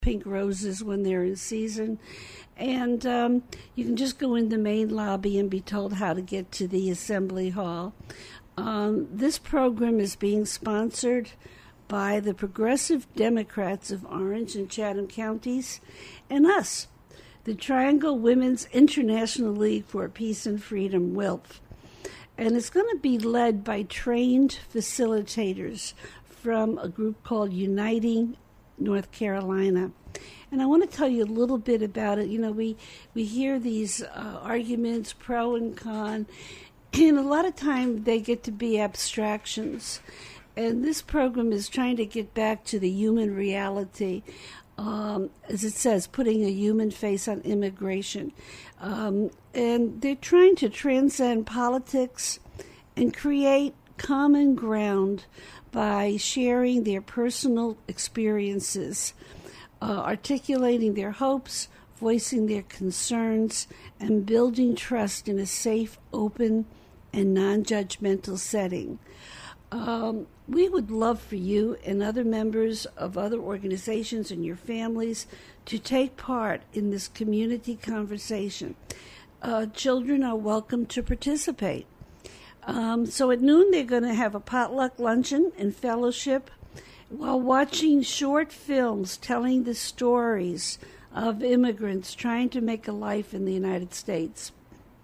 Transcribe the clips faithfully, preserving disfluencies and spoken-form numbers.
pink roses when they're in season. And um, you can just go in the main lobby and be told how to get to the Assembly Hall. Um, this program is being sponsored by the Progressive Democrats of Orange and Chatham counties and us, the Triangle Women's International League for Peace and Freedom, W I L F. And it's going to be led by trained facilitators from a group called Uniting North Carolina. And I want to tell you a little bit about it. You know, we, we hear these uh, arguments, pro and con, and a lot of time they get to be abstractions. And this program is trying to get back to the human reality, um, as it says, putting a human face on immigration. Um, and they're trying to transcend politics and create common ground by sharing their personal experiences, uh, articulating their hopes, voicing their concerns, and building trust in a safe, open, and non-judgmental setting. Um, we would love for you and other members of other organizations and your families to take part in this community conversation. Uh, children are welcome to participate. Um, so at noon, they're going to have a potluck luncheon and fellowship while watching short films telling the stories of immigrants trying to make a life in the United States.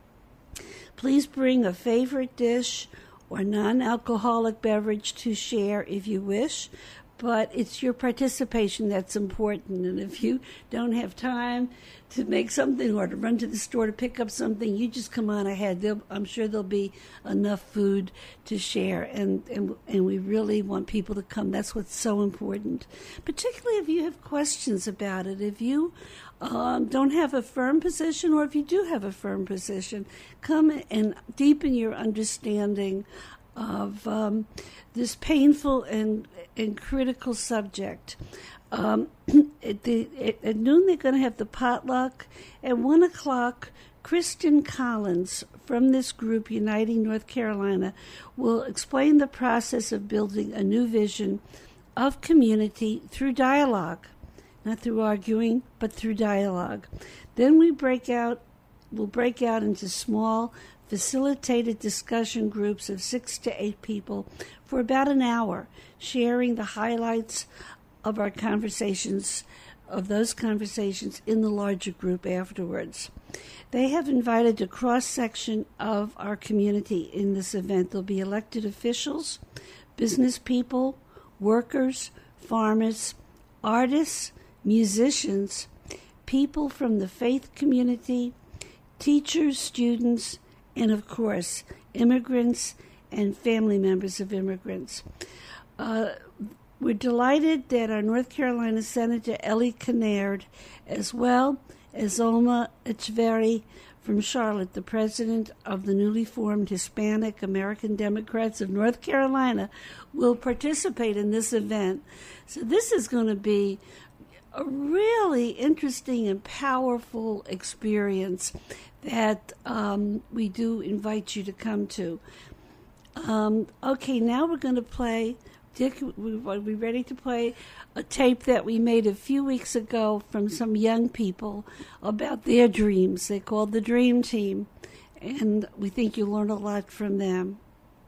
Please bring a favorite dish or non-alcoholic beverage to share if you wish, but it's your participation that's important. And if you don't have time to make something or to run to the store to pick up something, you just come on ahead. There'll, I'm sure there'll be enough food to share, and, and and we really want people to come. That's what's so important, particularly if you have questions about it. If you um, don't have a firm position, or if you do have a firm position, come and deepen your understanding of um, this painful and, and critical subject. Um, at, the, at, at noon, they're going to have the potluck. At one o'clock, Kristen Collins from this group, Uniting North Carolina, will explain the process of building a new vision of community through dialogue. Not through arguing, but through dialogue. Then we break out, we'll break out into small, facilitated discussion groups of six to eight people for about an hour, sharing the highlights of our conversations, of those conversations in the larger group afterwards. They have invited a cross-section of our community in this event. There'll be elected officials, business people, workers, farmers, artists, musicians, people from the faith community, teachers, students, and, of course, immigrants and family members of immigrants. Uh, we're delighted that our North Carolina Senator Ellie Kinnaird, as well as Alma Echeverry from Charlotte, the president of the newly formed Hispanic American Democrats of North Carolina, will participate in this event. So this is going to be a really interesting and powerful experience that um, we do invite you to come to. Um, okay, now we're going to play, Dick, we, are we ready to play a tape that we made a few weeks ago from some young people about their dreams. They called the Dream Team, and we think you'll learn a lot from them.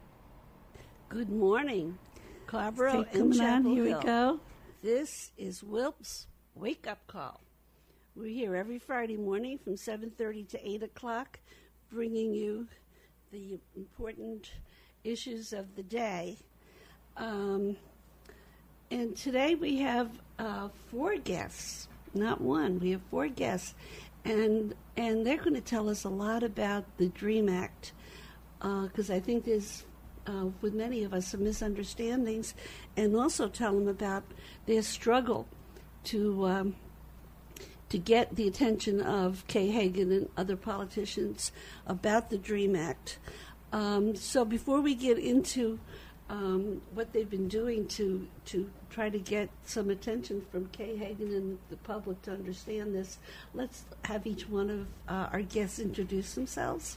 Good morning, Clyborough and Chapel Hill. Here we go. This is Wilp's Wake Up Call. We're here every Friday morning from seven thirty to eight o'clock, bringing you the important issues of the day. Um, and today we have uh, four guests, not one. We have four guests, and and they're going to tell us a lot about the DREAM Act, because uh, I think there's, uh, with many of us, some misunderstandings, and also tell them about their struggle to um, to get the attention of Kay Hagan and other politicians about the DREAM Act. Um, so before we get into um, what they've been doing to to try to get some attention from Kay Hagan and the public to understand this, let's have each one of uh, our guests introduce themselves.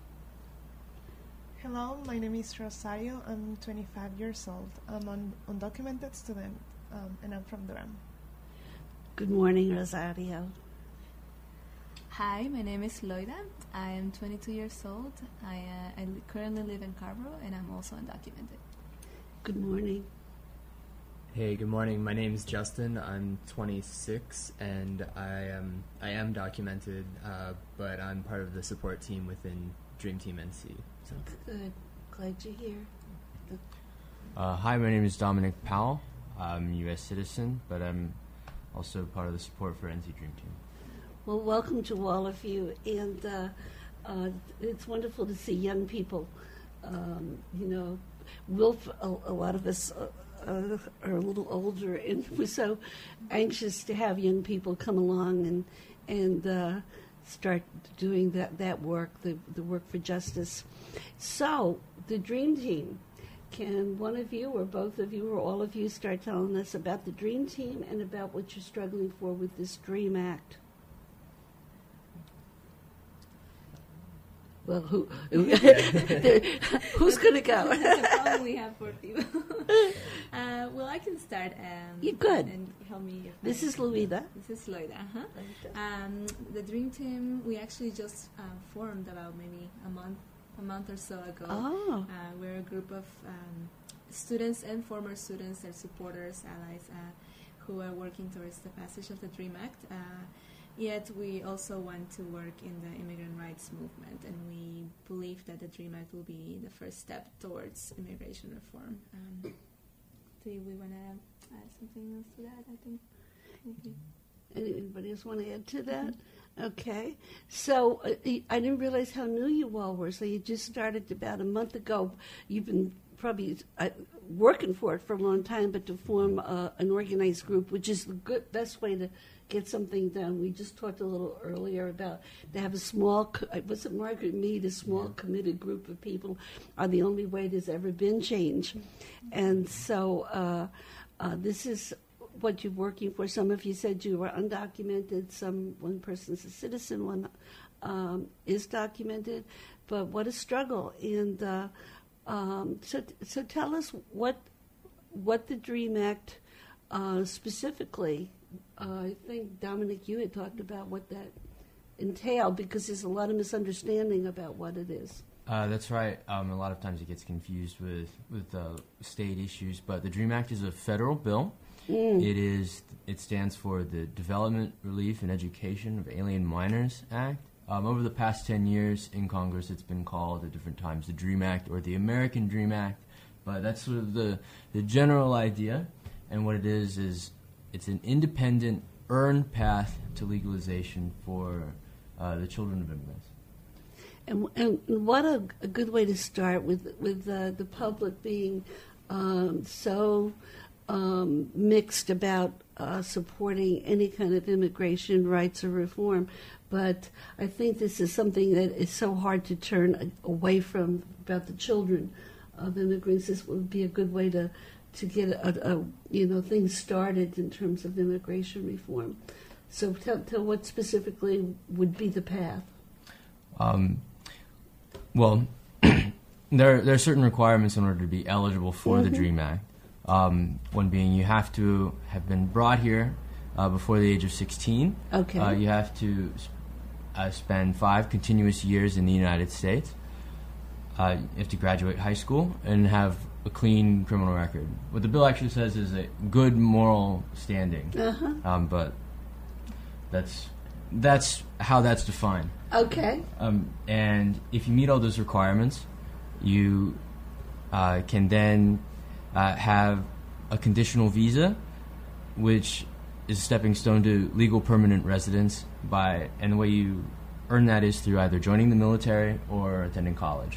Hello, my name is Rosario. I'm twenty-five years old. I'm an undocumented student, um, and I'm from Durham. Good morning, Rosario. Hi, my name is Loida. I am twenty-two years old. I, uh, I li- currently live in Carborough, and I'm also undocumented. Good morning. Hey, good morning. My name is Justin. I'm twenty-six, and I am I am documented, uh, but I'm part of the support team within Dream Team N C. So. Good. Glad you're here. Uh, hi, my name is Dominic Powell. I'm a U S citizen, but I'm also part of the support for N C Dream Team. Well, welcome to all of you, and uh, uh, it's wonderful to see young people. Um, you know, we'll, a, a lot of us uh, uh, are a little older, and we're so anxious to have young people come along and and uh, start doing that, that work, the, the work for justice. So, the Dream Team. Can one of you or both of you or all of you start telling us about the Dream Team and about what you're struggling for with this DREAM Act? Well, who who's going to go? We have four people. uh, well, I can start. Um, You're good. And help me. If This I, is Luida. This is Loida. Uh-huh. Um, the Dream Team, we actually just uh, formed about maybe a month, a month or so ago. Oh. Uh, we're a group of um, students and former students, their supporters, allies, uh, who are working towards the passage of the DREAM Act. Uh, Yet we also want to work in the immigrant rights movement, and we believe that the DREAM Act will be the first step towards immigration reform. Um, do we want to add something else to that, I think? Okay. Anybody else want to add to that? Mm-hmm. Okay. So uh, I didn't realize how new you all were. So you just started about a month ago. You've been probably uh, working for it for a long time, but to form uh, an organized group, which is the good, best way to get something done. We just talked a little earlier about to have a small, was it Margaret Mead, a small committed group of people are the only way there's ever been change. And so uh, uh, this is what you're working for. Some of you said you were undocumented. Some, one person's a citizen, one um, is documented. But what a struggle. And uh, um, so, so tell us what, what the DREAM Act uh, specifically. Uh, I think, Dominic, you had talked about what that entailed, because there's a lot of misunderstanding about what it is. Uh, that's right. Um, a lot of times it gets confused with, with uh, state issues, but the DREAM Act is a federal bill. Mm. It is. It stands for the Development, Relief, and Education of Alien Minors Act. Um, over the past ten years in Congress, it's been called at different times the DREAM Act or the American Dream Act, but that's sort of the, the general idea, and what it is is it's an independent, earned path to legalization for uh, the children of immigrants. And, and what a, a good way to start with with uh, the public being um, so um, mixed about uh, supporting any kind of immigration rights or reform. But I think this is something that is so hard to turn away from about the children of immigrants. This would be a good way to to get a, a, you know, things started in terms of immigration reform. So tell, tell what specifically would be the path. Um, well, there there are certain requirements in order to be eligible for mm-hmm. the DREAM Act. Um, one being you have to have been brought here uh, before the age of sixteen. Okay. Uh, you have to uh, spend five continuous years in the United States. Uh, you have to graduate high school and have a clean criminal record. What the bill actually says is a good moral standing, uh-huh. um, but that's that's how that's defined. Okay. Um, and if you meet all those requirements, you uh, can then uh, have a conditional visa, which is a stepping stone to legal permanent residence. By and the way you earn that is through either joining the military or attending college.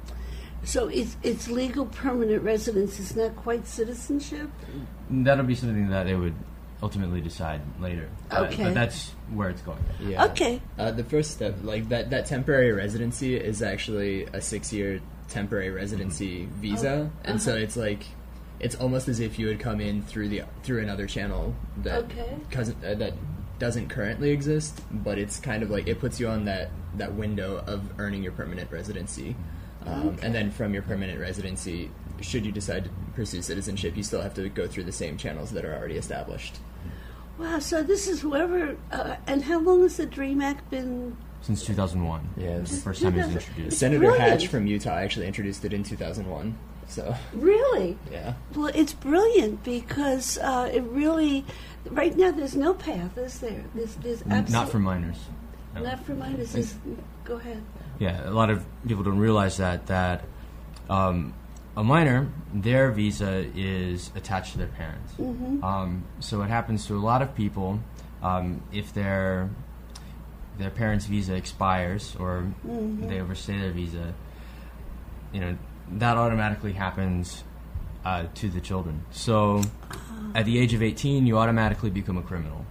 So it's, it's legal permanent residence. It's not quite citizenship? That'll be something that they would ultimately decide later. Okay. Uh, but that's where it's going. Yeah. Okay. Uh, the first step, like that, that temporary residency is actually a six-year temporary residency mm-hmm. visa, oh. and uh-huh. so it's like it's almost as if you would come in through the through another channel that okay. uh, that doesn't currently exist, but it's kind of like it puts you on that, that window of earning your permanent residency. Um, okay. And then from your permanent residency, should you decide to pursue citizenship, you still have to go through the same channels that are already established. Wow, so this is whoever, uh, and how long has the DREAM Act been? Since two thousand one. Yeah, It's the it's first time it was two thousand introduced. Senator brilliant. Hatch from Utah actually introduced it in two thousand one. So Really? yeah, Well, it's brilliant because uh, it really, right now there's no path, is there? There's, there's N- absolutely, Not for minors. No. Not for minors. Is, go ahead. Yeah, a lot of people don't realize that that um, a minor, their visa is attached to their parents. Mm-hmm. Um, so it happens to a lot of people um, if their their parents' visa expires or Mm-hmm. they overstay their visa. You know, that automatically happens uh, to the children. So at the age of eighteen, you automatically become a criminal.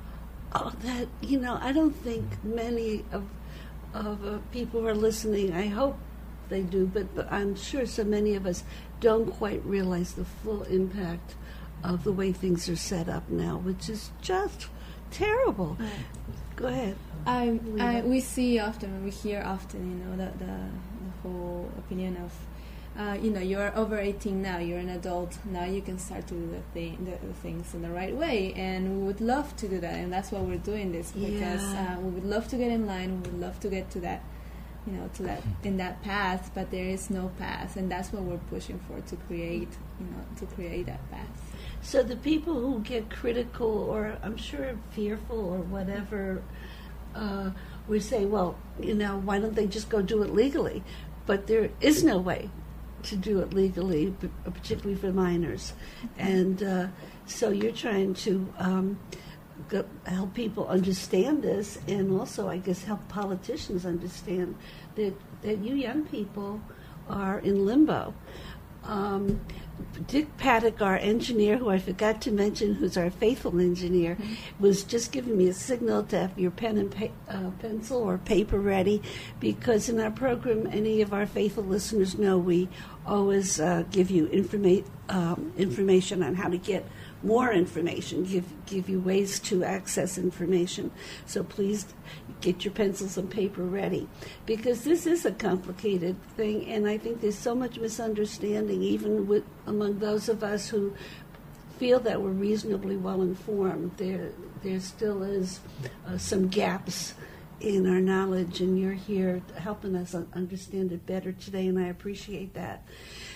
Oh, that, you know, I don't think many of of uh, people who are listening, I hope they do, but, but I'm sure so many of us don't quite realize the full impact of the way things are set up now, which is just terrible. Go ahead. I, I, Rita. we see often, we hear often, you know, the, the, the whole opinion of, uh, you know, you're over eighteen now, you're an adult, now you can start to do the, thing, the, the things in the right way, and we would love to do that, and that's why we're doing this, because Yeah. uh, we would love to get in line, we would love to get to that, you know, to that, in that path, but there is no path, and that's what we're pushing for, to create, you know, to create that path. So the people who get critical or I'm sure fearful or whatever, uh, we say, well, you know, why don't they just go do it legally? But there is no way to do it legally, p- particularly for minors. And uh, so you're trying to um, go, help people understand this, and also, I guess, help politicians understand that, that you young people are in limbo. Um, Dick Paddock, our engineer, who I forgot to mention, who's our faithful engineer, was just giving me a signal to have your pen and pa- uh, pencil or paper ready, because in our program, any of our faithful listeners know we always uh, give you informa- um, information on how to get more information, give give you ways to access information. So please get your pencils and paper ready, because this is a complicated thing, and I think there's so much misunderstanding, even with among those of us who feel that we're reasonably well informed. There, there still is uh, some gaps in our knowledge, and you're here helping us un- understand it better today, and I appreciate that.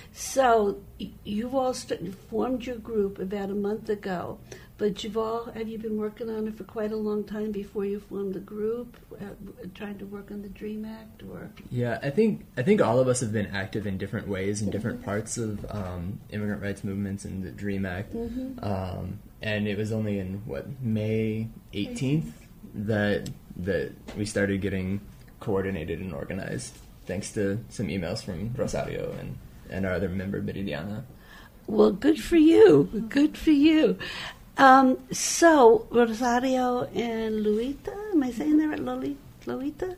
So y- you've all st- formed your group about a month ago, but you've all have you been working on it for quite a long time before you formed the group, uh, trying to work on the DREAM Act, or yeah. I think I think all of us have been active in different ways in different parts of um, immigrant rights movements and the DREAM Act. Um, and it was only in what May eighteenth that that we started getting coordinated and organized, thanks to some emails from Rosario and, and our other member, Meridiana. well, good for you, good for you. Um, so Rosario and Luita, am I saying that right, Loli- Luita?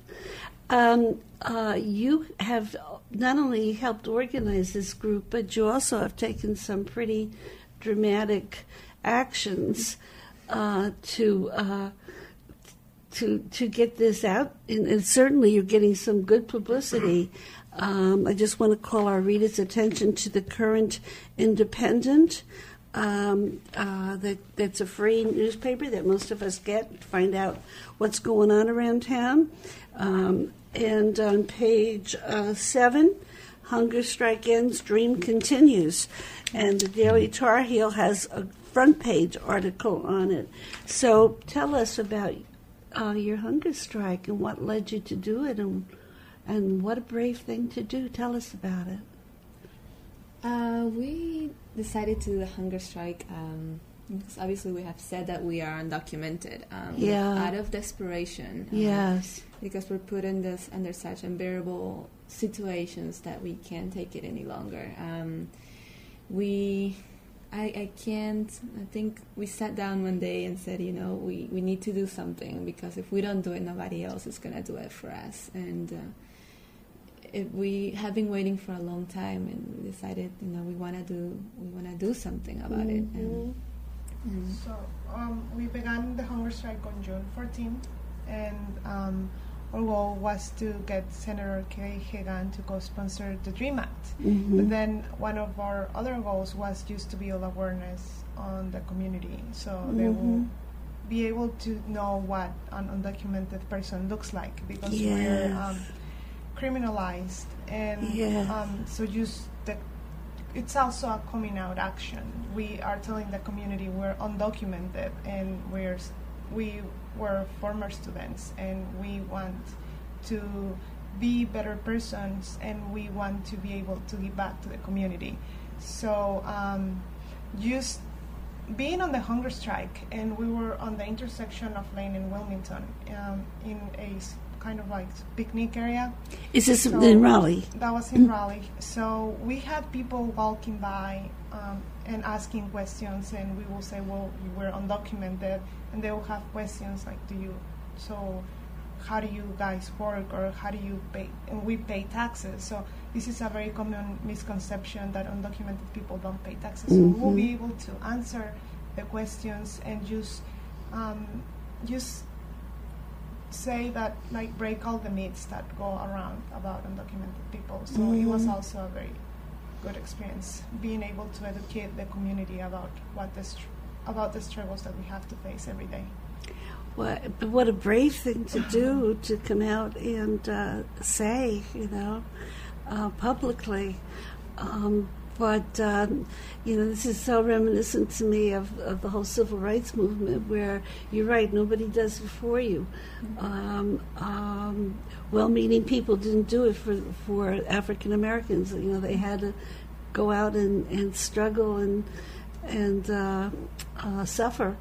Um, uh, you have not only helped organize this group, but you also have taken some pretty dramatic actions uh, to uh, to to get this out, and, and certainly you're getting some good publicity. Um, I just want to call our readers' attention to the Current Independent. Um, uh, that that's a free newspaper that most of us get to find out what's going on around town. Um, and on page uh, seven, Hunger Strike Ends, Dream Continues. And the Daily Tar Heel has a front page article on it. So tell us about uh, your hunger strike and what led you to do it, and and what a brave thing to do. Tell us about it. Uh, we decided to do the hunger strike um, because obviously we have said that we are undocumented. Um, Yeah. Out of desperation. um, Yes. Because we're put in this under such unbearable situations that we can't take it any longer. Um, we, I, I can't. I think we sat down one day and said, you know, we, we need to do something, because if we don't do it, nobody else is gonna do it for us. And uh, it, we have been waiting for a long time, and we decided, you know, we wanna do we wanna do something about it. And, and So um, we began the hunger strike on June fourteenth, and um, our goal was to get Senator Kay Hagan to co-sponsor the DREAM Act. Mhm. But then one of our other goals was just to build awareness on the community, so they will Mhm. be able to know what an undocumented person looks like, because Yes. we're um, criminalized, and Yes. um, so just the, it's also a coming out action. We are telling the community we're undocumented, and we're s- we were former students, and we want to be better persons, and we want to be able to give back to the community. So um, just being on the hunger strike, and we were on the intersection of Lane and Wilmington um, in a s- kind of like picnic area. Is this So in Raleigh? That was in Raleigh. So we had people walking by um, and asking questions, and we will say, well, we're undocumented, and they will have questions like, do you, so how do you guys work, or how do you pay, and we pay taxes. So this is a very common misconception that undocumented people don't pay taxes. So we will be able to answer the questions and just, um, just say that, like, break all the myths that go around about undocumented people. So it was also a very good experience, being able to educate the community about what the str- about the struggles that we have to face every day. What, but what a brave thing to do, to come out and uh, say, you know, uh, publicly. Um, but, um, you know, this is so reminiscent to me of, of the whole civil rights movement, where you're right, nobody does it for you. Um, um, well-meaning people didn't do it for, for African Americans. You know, they had to go out and, and struggle and, and uh, uh, suffer.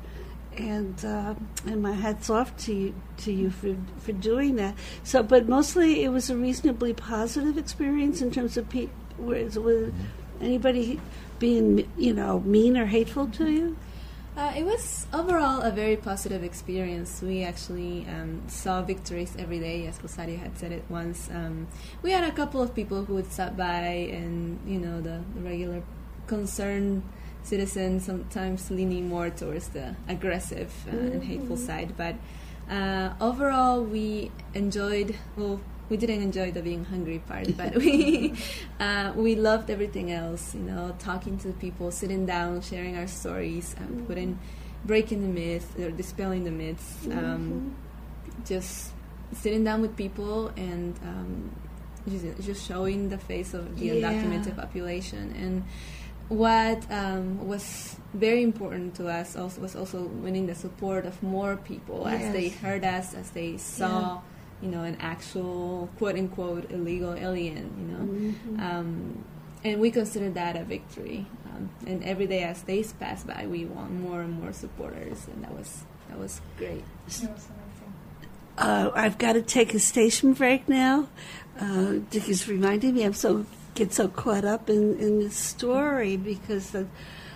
And uh, and my hat's off to you, to you for for doing that. So, but mostly it was a reasonably positive experience in terms of pe- was, was anybody being, you know, mean or hateful to you? Uh, it was overall a very positive experience. We actually um, saw victories every day, as Rosario had said it once. Um, we had a couple of people who would stop by, and you know, the, the regular concerned citizens, sometimes leaning more towards the aggressive uh, and hateful side. But uh, overall, we enjoyed, well, we didn't enjoy the being hungry part, but we uh, we loved everything else, you know, talking to people, sitting down, sharing our stories, um, putting, breaking the myth, or dispelling the myths, um, just sitting down with people and um, just, just showing the face of the Yeah. undocumented population. And what um, was very important to us also was also winning the support of more people as they Yes. heard us, as they saw, you know, an actual quote-unquote illegal alien, you know. Um, and we consider that a victory. Um, and every day as days pass by, we want more and more supporters, and that was that was great. It was amazing. Uh, I've got to take a station break now. Uh, Dick is reminding me I'm so get so caught up in, in this story, because the,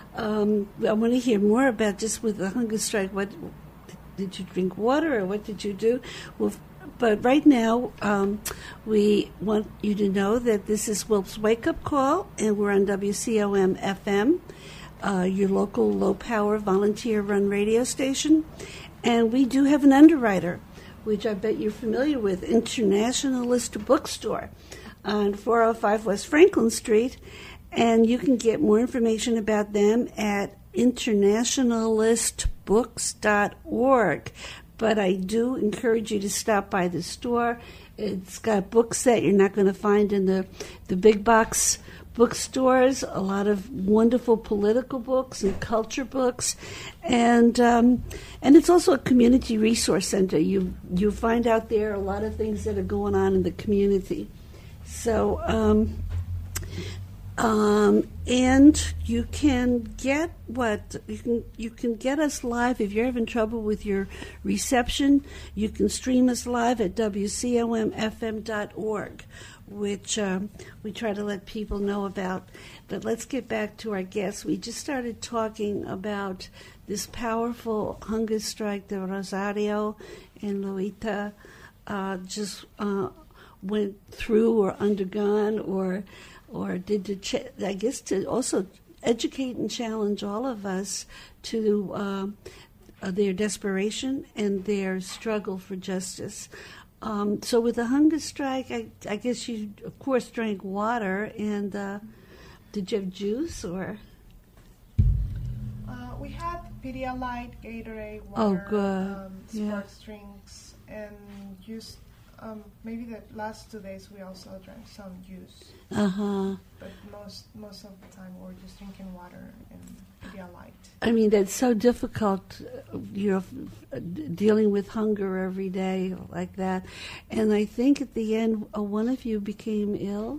um, I want to hear more about just with the hunger strike. What did you drink water, or what did you do? Well, but right now um, we want you to know that this is Wilp's Wake Up Call, and we're on W C O M F M, uh, your local low-power volunteer-run radio station, and we do have an underwriter, which I bet you're familiar with, Internationalist Bookstore on four oh five West Franklin Street, and you can get more information about them at internationalist books dot org. But I do encourage you to stop by the store. It's got books that you're not going to find in the, the big box bookstores, a lot of wonderful political books and culture books, and um, and it's also a community resource center. You you find out there a lot of things that are going on in the community. So, um, um, and you can get what you can. You can get us live if you're having trouble with your reception. You can stream us live at W C O M F M dot org, which um, we try to let people know about. But let's get back to our guests. We just started talking about this powerful hunger strike that Rosario and Luita uh, just. Uh, went through or undergone or or did to ch- I guess to also educate and challenge all of us to uh, uh, their desperation and their struggle for justice. Um, so with the hunger strike, I, I guess you of course drank water, and uh, did you have juice or? Uh, we had Pedialyte, Gatorade, Oh, water, good. um, Yeah. sports drinks, and just um, maybe the last two days we also drank some juice. Uh huh. But most most of the time we're just drinking water and Pedialyte. I mean, that's so difficult, uh, you know, f- d- dealing with hunger every day like that. And I think at the end, uh, one of you became ill.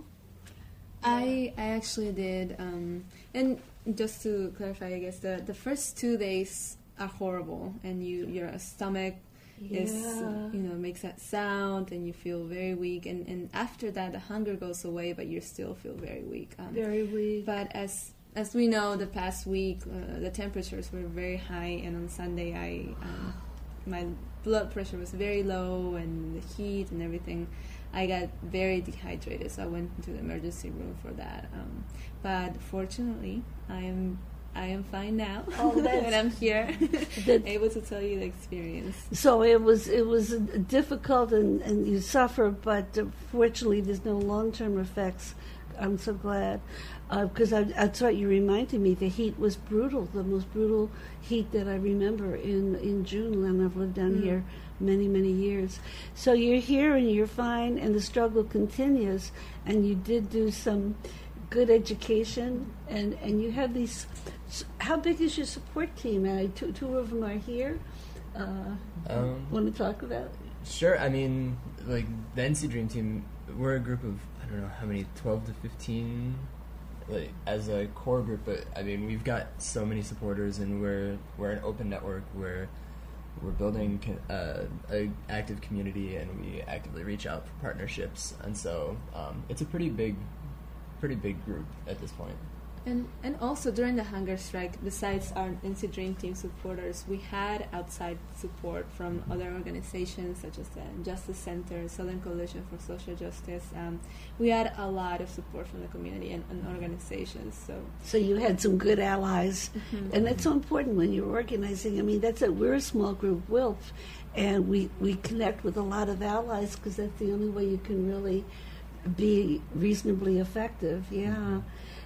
I I actually did, um, and just to clarify, I guess the, the first two days are horrible, and you your stomach is Yeah. you know makes that sound, and you feel very weak. And, and after that, the hunger goes away, but you still feel very weak. Um, Very weak. But as as we know, the past week uh, the temperatures were very high, and on Sunday I um, my blood pressure was very low, and the heat and everything. I got very dehydrated, so I went into the emergency room for that. Um, but fortunately, I am I am fine now, Oh, that's- and I'm here, That- able to tell you the experience. So it was it was uh, difficult, and, and you suffer, but uh, fortunately, there's no long term effects. I'm so glad, because I that's what you reminded me. The heat was brutal, the most brutal heat that I remember in in June, and I've lived down Mm. here many many years. So you're here and you're fine, and the struggle continues. And you did do some good education, and and you have these. How big is your support team? I, two two of them are here. Uh, Um, Want to talk about? Sure. I mean, like the N C Dream Team, we're a group of I don't know how many, twelve to fifteen, like as a core group. But I mean, we've got so many supporters, and we're we're an open network. We're we're building co- uh, a active community, and we actively reach out for partnerships. And so um, it's a pretty big, pretty big group at this point. And and also during the hunger strike, besides our N C Dream Team supporters, we had outside support from other organizations such as the Justice Center, Southern Coalition for Social Justice. Um, we had a lot of support from the community and, and organizations. So So you had some good allies, and that's so important when you're organizing. I mean, that's a we're a small group, W I L F, and we we connect with a lot of allies because that's the only way you can really be reasonably effective. Yeah.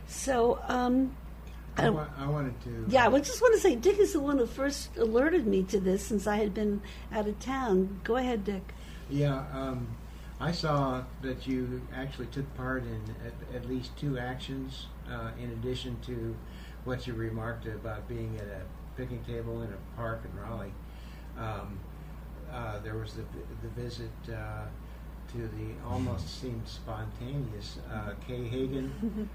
So, um, I, I- wa- I wanted to. yeah, I would just want to say Dick is the one who first alerted me to this since I had been out of town. Go ahead, Dick. Yeah, um, I saw that you actually took part in at, at least two actions, uh, in addition to what you remarked about being at a picnic table in a park in Raleigh. Um, uh, there was the, the visit uh, to the almost seemed spontaneous uh, Kay Hagan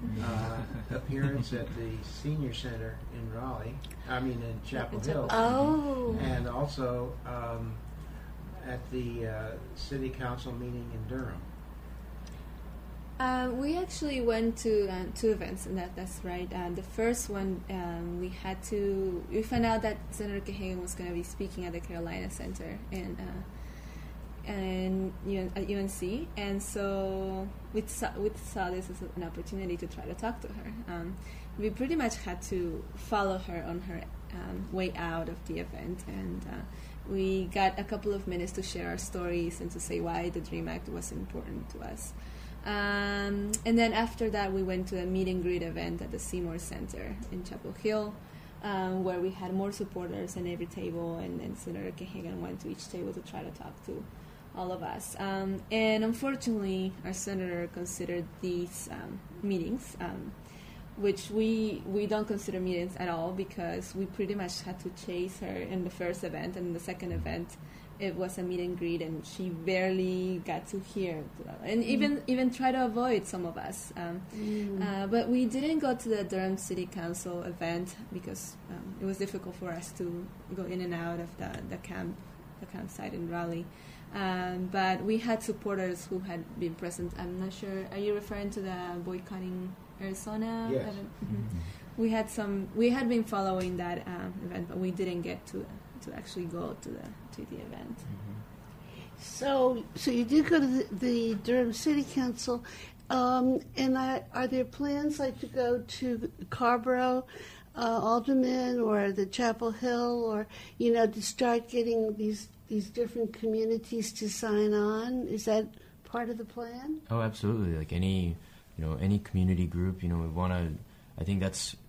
uh, appearance at the Senior Center in Raleigh. I mean, in Chapel Hill. Oh, And also um, at the uh, City Council meeting in Durham. Uh, we actually went to uh, two events, and that, that's right. Uh, the first one, um, we had to, we found out that Senator Kahagan was going to be speaking at the Carolina Center in, uh, in U- at U N C, and so we saw, we saw this as an opportunity to try to talk to her. Um, we pretty much had to follow her on her um, way out of the event, and uh, we got a couple of minutes to share our stories and to say why the DREAM Act was important to us. Um, and then after that, we went to a meet and greet event at the Seymour Center in Chapel Hill, um, where we had more supporters in every table, and then Senator Kahagan went to each table to try to talk to all of us. Um, and unfortunately, our senator considered these um, meetings, um, which we we don't consider meetings at all, because we pretty much had to chase her in the first event, and in the second event it was a meet and greet, and she barely got to hear, and even even try to avoid some of us. Um, Mm. uh, but we didn't go to the Durham City Council event because um, it was difficult for us to go in and out of the, the camp, the campsite in Raleigh. Um, but we had supporters who had been present. I'm not sure. Are you referring to the Boycotting Arizona Yes. event? Mhm. We had some. We had been following that um, event, but we didn't get to to actually go to the to the event. So, so you did go to the, the Durham City Council, um, and I, are there plans like to go to Carborough, uh, Alderman, or the Chapel Hill, or you know, to start getting these these different communities to sign on? Is that part of the plan? Oh, absolutely. Like any, you know, any community group, you know, we want to. I think that's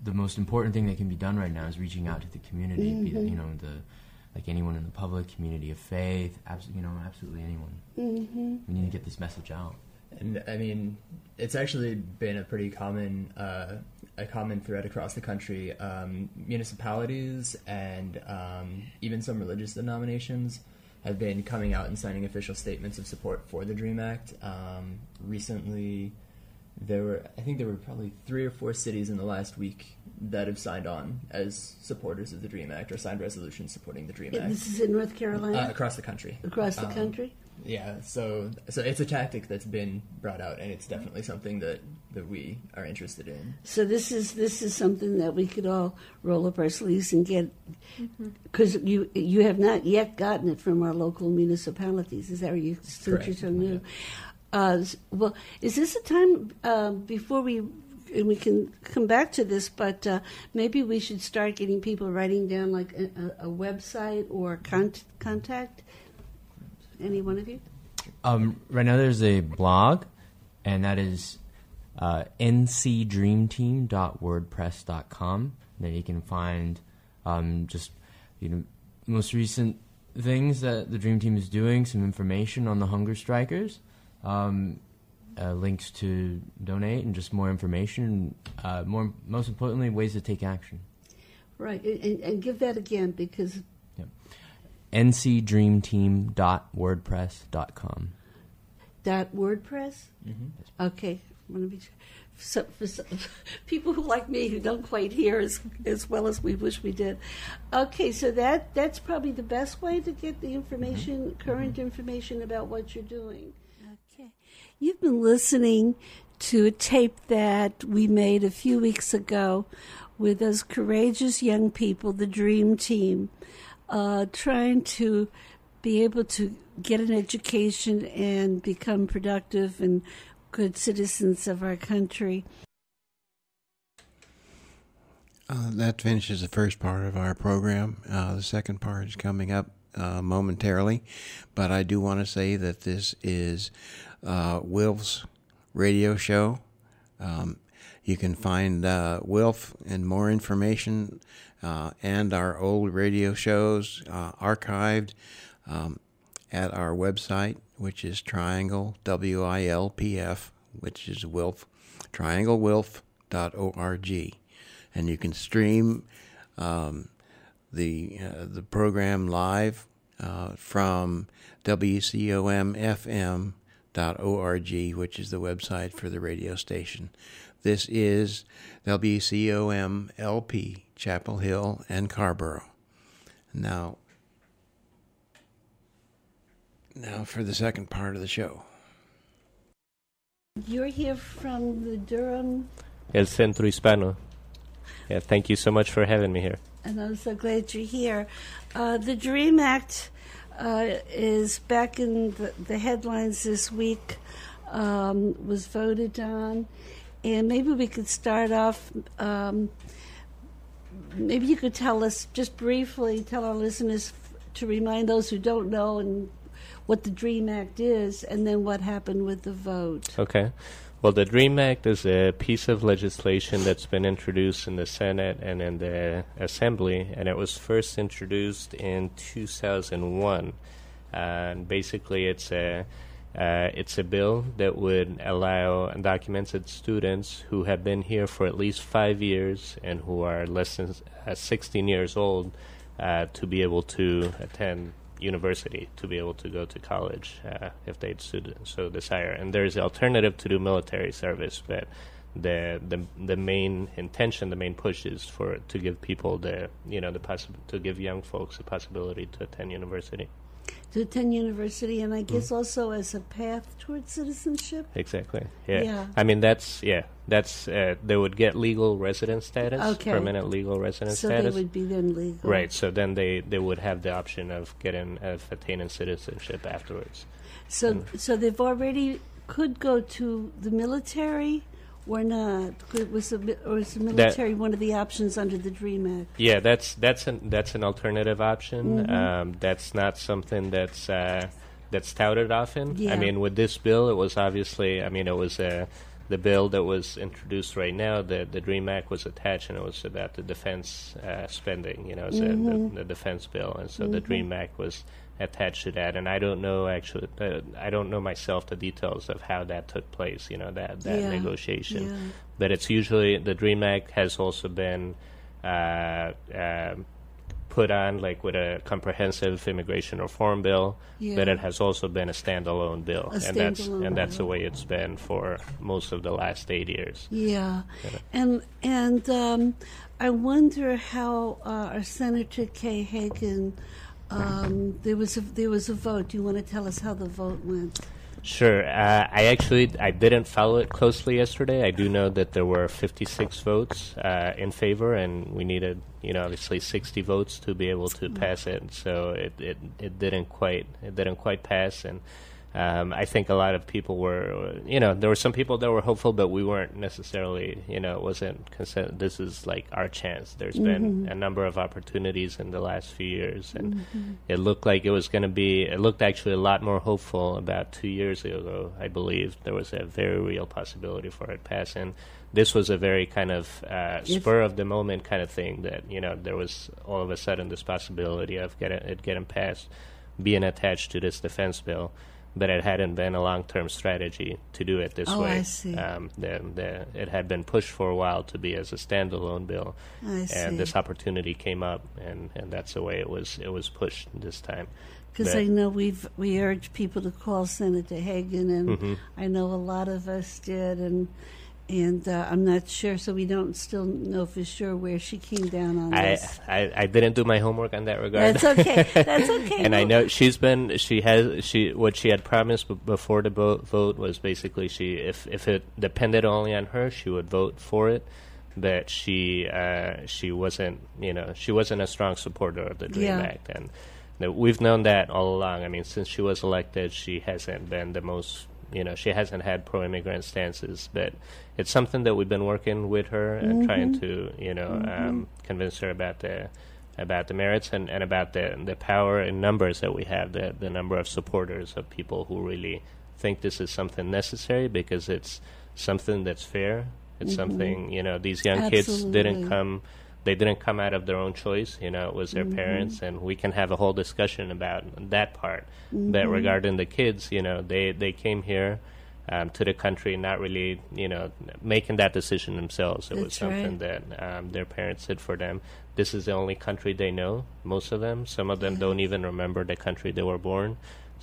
the most important thing that can be done right now is reaching out to the community. Mm-hmm. Be that, you know, the like anyone in the public, community of faith, absolutely, you know, absolutely anyone. Mm-hmm. We need to get this message out. And I mean, it's actually been a pretty common uh, a common thread across the country. Um, municipalities and um, even some religious denominations have been coming out and signing official statements of support for the DREAM Act. Um, recently, there were I think there were probably three or four cities in the last week that have signed on as supporters of the DREAM Act or signed resolutions supporting the DREAM Yeah, Act. this is in North Carolina? Uh, across the country. Across the Um, country? Yeah, so so it's a tactic that's been brought out, and it's definitely something that, that we are interested in. So this is this is something that we could all roll up our sleeves and get, because you you have not yet gotten it from our local municipalities. Is that right? You, since you're Correct. so new. Uh, s- well, is this a time uh, before we and we can come back to this, but uh, maybe we should start getting people writing down like a, a, a website or con- contact. Any one of you? Um, right now there's a blog, and that is uh, n c dream team dot wordpress dot com. There you can find um, just you know most recent things that the Dream Team is doing, some information on the hunger strikers, um, uh, links to donate, and just more information. Uh, more, most importantly, ways to take action. Right, and, and give that again because n c dream team dot wordpress dot com. dot WordPress. Mm-hmm. Okay, I'm gonna be so, for some, people who like me who don't quite hear as as well as we wish we did. Okay, so that that's probably the best way to get the information, mm-hmm. current mm-hmm. information about what you're doing. Okay, you've been listening to a tape that we made a few weeks ago with those courageous young people, the Dream Team, uh, trying to be able to get an education and become productive and good citizens of our country. Uh, that finishes the first part of our program. Uh, the second part is coming up uh, momentarily, but I do want to say that this is uh, Wilf's radio show. Um, you can find uh, Wilf and more information uh, and our old radio shows uh, archived um, at our website, which is Triangle, W I L P F, which is Wilf, triangle wilf dot org. And you can stream um, the uh, the program live uh, from W C O M F M dot org, which is the website for the radio station. This is W C O M L P, Chapel Hill and Carborough. Now, now for the second part of the show. You're here from the Durham, El Centro Hispano. Yeah, thank you so much for having me here. and I'm so glad you're here. Uh, the DREAM Act uh, is back in the, the headlines this week, um, was voted on, and maybe we could start off, um, maybe you could tell us, just briefly, tell our listeners f- to remind those who don't know and what the DREAM Act is, and then what happened with the vote. Okay. Well, the DREAM Act is a piece of legislation that's been introduced in the Senate and in the Assembly, and it was first introduced in two thousand one. And basically, it's a uh, it's a bill that would allow undocumented students who have been here for at least five years and who are less than uh, sixteen years old uh, to be able to attend university, to be able to go to college uh, if they so, so desire. And there's an alternative to do military service, but the the the main intention, the main push is for to give people the you know the possi- to give young folks the possibility to attend university. To attend university, and I guess mm. also as a path towards citizenship. Exactly. Yeah. Yeah. I mean that's yeah that's uh, they would get legal resident status, Okay. permanent legal resident So status. they would be then legal. Right. So then they, they would have the option of getting of attaining citizenship afterwards. So Mm. so they've already could go to the military or not? Could, was the, mi- or is the military one of the options under the DREAM Act? Yeah, that's that's an that's an alternative option. Mhm. Um, that's not something that's uh, that's touted often. Yeah. I mean, with this bill, it was obviously. I mean, it was a the bill that was introduced right now, the the DREAM Act was attached, and it was about the defense uh, spending. You know, it was Mm-hmm. the, the, the defense bill, and so the DREAM Act was attached to that. And I don't know actually, uh, I don't know myself the details of how that took place. You know, that that Yeah. negotiation. Yeah. But it's usually the DREAM Act has also been uh, uh, put on like with a comprehensive immigration reform bill, Yeah. but it has also been a standalone bill, A and that's standalone and that's the bill. way it's been for most of the last eight years. Yeah, and and um, I wonder how uh, our Senator Kay Hagan. Um, there was a there was a vote. Do you want to tell us how the vote went? Sure. Uh, I actually I didn't follow it closely yesterday. I do know that there were fifty-six votes uh, in favor, and we needed, you know, obviously sixty votes to be able to pass it. So it, it, it didn't quite it didn't quite pass, and um, I think a lot of people were, you know, there were some people that were hopeful, but we weren't necessarily, you know, it wasn't consent. This is like our chance. There's been a number of opportunities in the last few years, and it looked like it was going to be. It looked actually a lot more hopeful about two years ago. I believe there was a very real possibility for it passing. This was a very kind of uh, spur of the moment kind of thing that, you know, there was all of a sudden this possibility of getting it getting passed, being attached to this defense bill. But it hadn't been a long-term strategy to do it this Oh, way. I see. Um, the, the, it had been pushed for a while to be as a standalone bill, I see. and this opportunity came up, and, and that's the way it was. It was pushed this time. Because But- I know we've we urged people to call Senator Hagan, and Mhm. I know a lot of us did, and and uh, I'm not sure, so we don't still know for sure where she came down on I, this. I I didn't do my homework on that regard. That's okay. That's okay. And I Well, know she's been she has she what she had promised b- before the vote, vote was basically she if if it depended only on her, she would vote for it. But she uh, she wasn't you know she wasn't a strong supporter of the DREAM Yeah. Act, and that we've known that all along. I mean, since she was elected, she hasn't been the most you know she hasn't had pro-immigrant stances, but it's something that we've been working with her and trying to you know um, convince her about the about the merits and, and about the the power and numbers that we have, the the number of supporters of people who really think this is something necessary because it's something that's fair. It's something you know these young kids didn't Absolutely. come. They didn't come out of their own choice, you know, it was their parents, and we can have a whole discussion about that part. But regarding the kids, you know, they, they came here um, to the country not really, you know, making that decision themselves. It was That's something right. that um, their parents did for them. This is the only country they know, most of them. Some of them don't even remember the country they were born.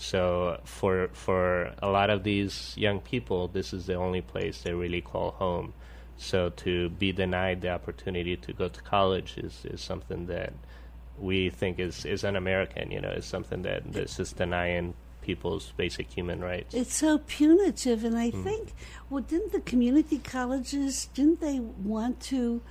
So for for a lot of these young people, this is the only place they really call home. So to be denied the opportunity to go to college is, is something that we think is, is un-American, you know, is something that that's just denying people's basic human rights. It's so punitive, and Hmm. I think, well, didn't the community colleges, didn't they want to,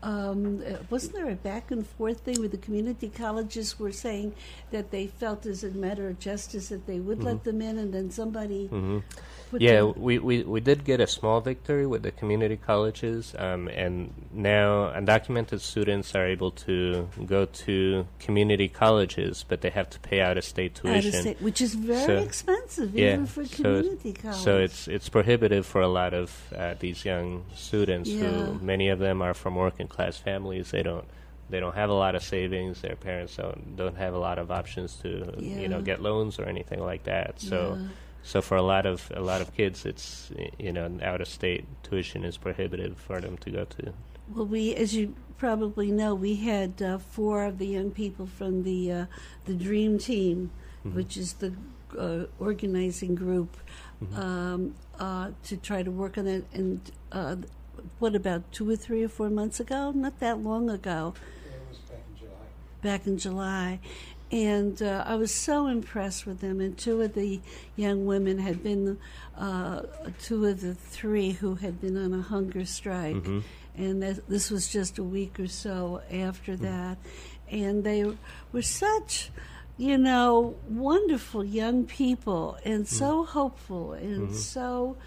um, uh, wasn't there a back and forth thing where the community colleges were saying that they felt as a matter of justice that they would let them in, and then somebody Mhm. put Yeah, them- we, we, we did get a small victory with the community colleges, um, and now undocumented students are able to go to community colleges, but they have to pay out of state out of tuition. state, which is very So- expensive, yeah, even for so community it's, college. so it's it's prohibitive for a lot of uh, these young students Yeah. who many of them are from working class families. They don't they don't have a lot of savings. Their parents don't don't have a lot of options to you know Yeah. get loans or anything like that. So. Yeah. So for a lot of a lot of kids, it's you know out of state tuition is prohibitive for them to go to. Well, we, as you probably know, we had uh, four of the young people from the uh, the Dream Team, which is the uh, organizing group, um, uh, to try to work on it. And uh, what about two or three or four months ago? Not that long ago. It was back in July. Back in July. And uh, I was so impressed with them. And two of the young women had been, uh, two of the three who had been on a hunger strike. Mm-hmm. And th- this was just a week or so after that. And they were such, you know, wonderful young people and so hopeful and so.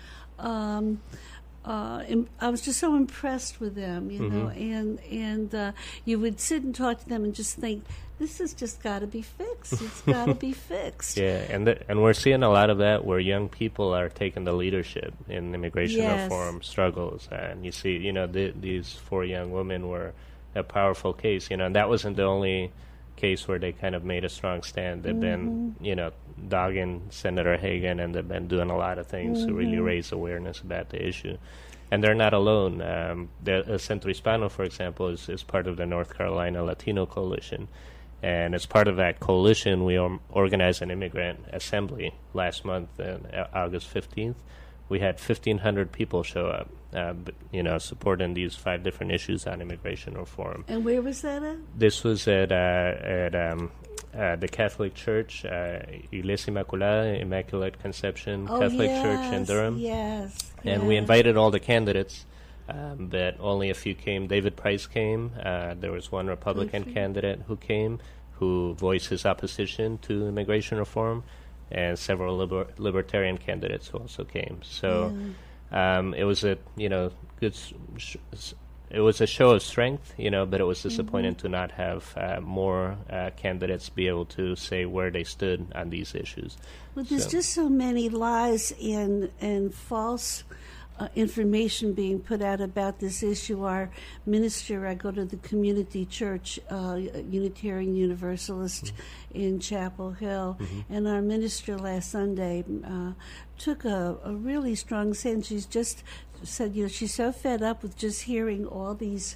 Um, uh, im- I was just so impressed with them, you know, and and uh, you would sit and talk to them and just think, this has just got to be fixed. It's got to be fixed. Yeah, and the, and we're seeing a lot of that where young people are taking the leadership in immigration Yes. reform struggles. And you see, you know, the, these four young women were a powerful case, you know, and that wasn't the only case where they kind of made a strong stand. They've been, you know, dogging Senator Hagan, and they've been doing a lot of things to really raise awareness about the issue. And they're not alone. Um, the uh, Centro Hispano, for example, is, is part of the North Carolina Latino Coalition. And as part of that coalition, we um, organized an immigrant assembly last month, on uh, August fifteenth. We had fifteen hundred people show up, uh, b- you know, supporting these five different issues on immigration reform. And where was that at? This was at, uh, at um, uh, the Catholic Church, uh, Iglesia Inmaculada, Immaculate Conception Oh, Catholic yes, Church in Durham. Yes. And we yes. invited all the candidates, um, but only a few came. David Price came. Uh, there was one Republican Mhm. candidate who came, who voiced his opposition to immigration reform, and several liber- libertarian candidates who also came. So um, it was a you know good. S- sh- s- it was a show of strength, you know, but it was disappointing to not have uh, more uh, candidates be able to say where they stood on these issues. Well, there's So- just so many lies and and false uh, information being put out about this issue. Our minister, I go to the community church, uh, Unitarian Universalist Mm-hmm. in Chapel Hill, and our minister last Sunday uh, took a, a really strong stand. She's just said, you know, she's so fed up with just hearing all these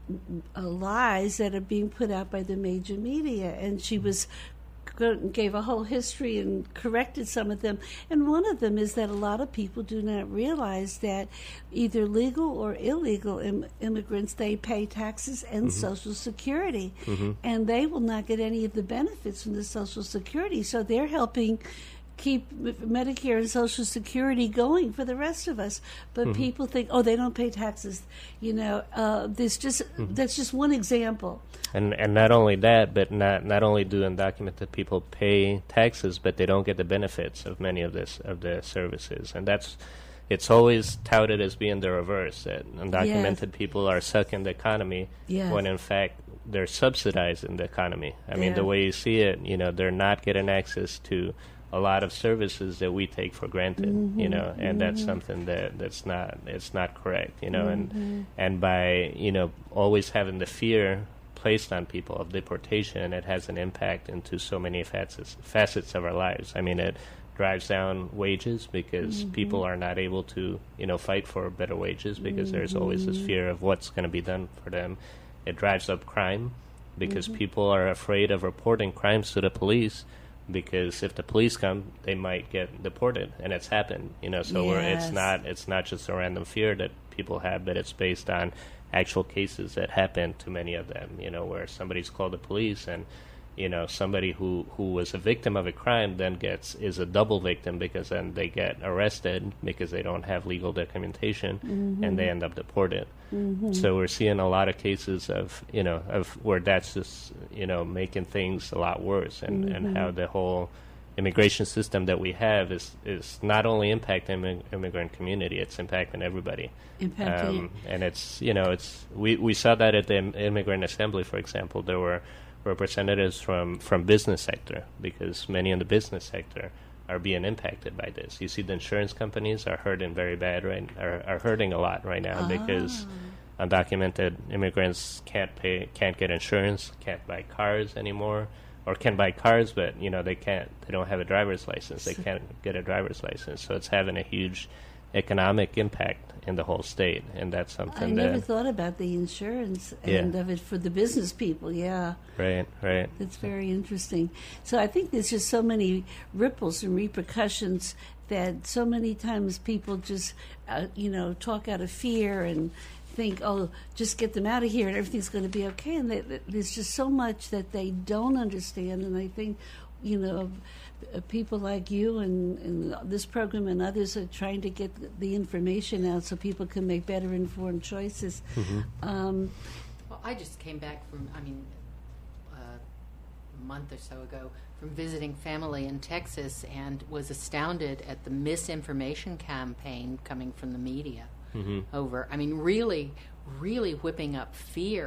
uh, lies that are being put out by the major media, and she was gave a whole history and corrected some of them. And one of them is that a lot of people do not realize that either legal or illegal Im- immigrants, they pay taxes and Mm-hmm. Social Security, and they will not get any of the benefits from the Social Security. So they're helping keep Medicare and Social Security going for the rest of us. But Mm-hmm. people think, oh, they don't pay taxes. You know, uh, there's just Mm-hmm. that's just one example. And and not only that, but not not only do undocumented people pay taxes, but they don't get the benefits of many of this of the services, and that's it's always touted as being the reverse, that undocumented people are sucking the economy, Yes. when in fact they're subsidizing the economy. I mean, the Yeah. way you see it, you know, they're not getting access to a lot of services that we take for granted, Mm-hmm. you know, and that's something that that's not it's not correct, you know, Mm-hmm. and and by you know always having the fear placed on people of deportation, it has an impact into so many facets facets of our lives. I mean, it drives down wages because people are not able to you know fight for better wages because there's always this fear of what's going to be done for them. It drives up crime because people are afraid of reporting crimes to the police, because if the police come, they might get deported, and it's happened. You know, so we're, it's Yes. not it's not just a random fear that people have, but it's based on actual cases that happen to many of them. You know, where somebody's called the police, and you know somebody who who was a victim of a crime then gets is a double victim, because then they get arrested because they don't have legal documentation, and they end up deported. So we're seeing a lot of cases of you know of where that's just you know making things a lot worse, and, and how the whole immigration system that we have is is not only impacting the immigrant community, it's impacting everybody. Impacting Um, and it's you know it's we, we saw that at the Im- immigrant assembly, for example. There were representatives from from business sector, because many in the business sector are being impacted by this. You see, the insurance companies are hurting very bad right are, are hurting a lot right now because undocumented immigrants can't pay can't get insurance, can't buy cars anymore, or can buy cars, but you know they can't they don't have a driver's license. They can't get a driver's license, so it's having a huge economic impact in the whole state, and that's something I never that thought about the insurance Yeah. end of it for the business people. Yeah, right right that's very interesting. So I think there's just so many ripples and repercussions that so many times people just, uh, you know, talk out of fear and think, oh, just get them out of here and everything's going to be okay. And they, there's just so much that they don't understand. And I think, you know, uh, people like you and, and this program and others are trying to get the information out so people can make better informed choices. Um, Well, I just came back from, I mean, uh, a month or so ago, from visiting family in Texas, and was astounded at the misinformation campaign coming from the media over, I mean, really, really whipping up fear